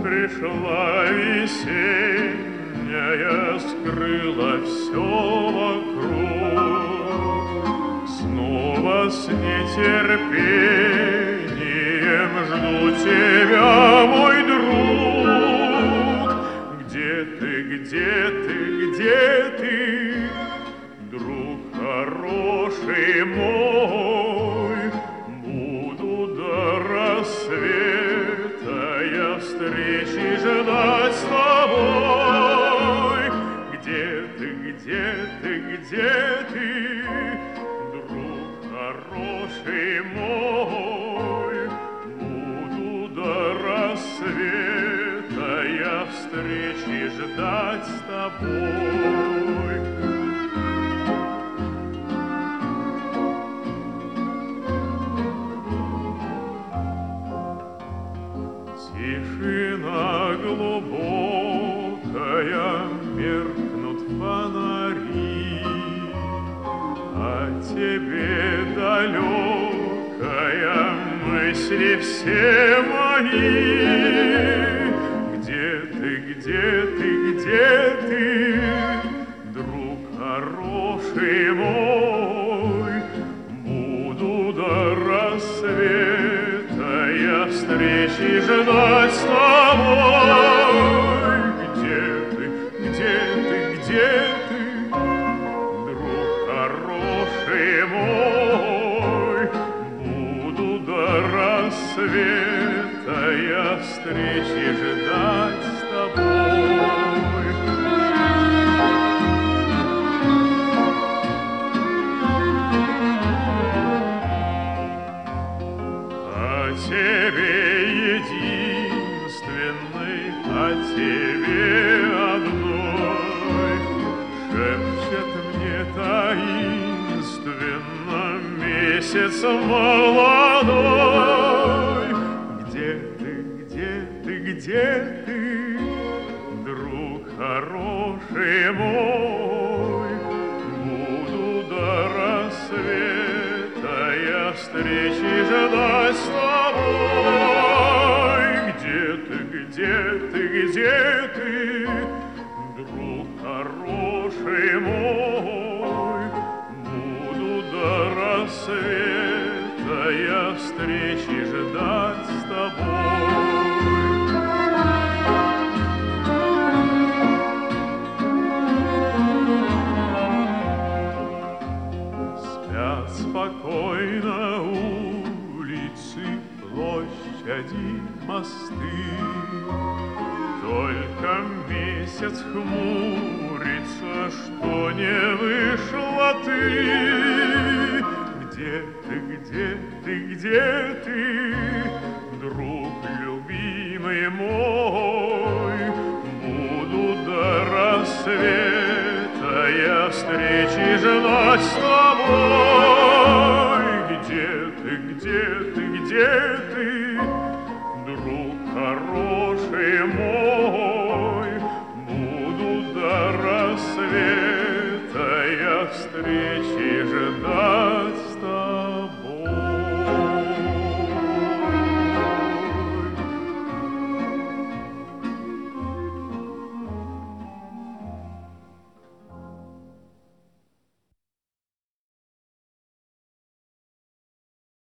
пришла весенняя, скрыла все вокруг. Снова с нетерпением жду тебя, мой друг. Где ты, где ты, где ты, друг хороший мой? Буду до рассвета я встречи ждать с тобой. Где ты, где ты, где ты, друг хороший мой? Буду до рассвета я встречи ждать с тобой. Тишина глубокая, меркнут фонари, о тебе далекая мысли все мои. Где ты, где ты, где ты, друг хороший мой? Буду до рассвета я встречи ждать с тобой. Где ты, где ты, где ты, друг хороший мой? Буду до рассвета я встречи ждать с тобой. О тебе единственной, о тебе одной шепчет мне таинственно месяц молодой. Где ты, где ты, где ты, друг хороший мой? Буду до рассвета я встречи ждать с тобой. Где ты, где ты, где ты, друг хороший мой? Буду до рассвета я встречи ждать с тобой. Спят спокойно улицы, площади, мосты. Только месяц хмурится, что не вышла ты. Где ты, где ты, где ты, друг любимый мой? Буду до рассвета я встречи ждать с тобой. Где ты, где ты, где ты, друг хороший мой? Буду до рассвета я встречи ждать.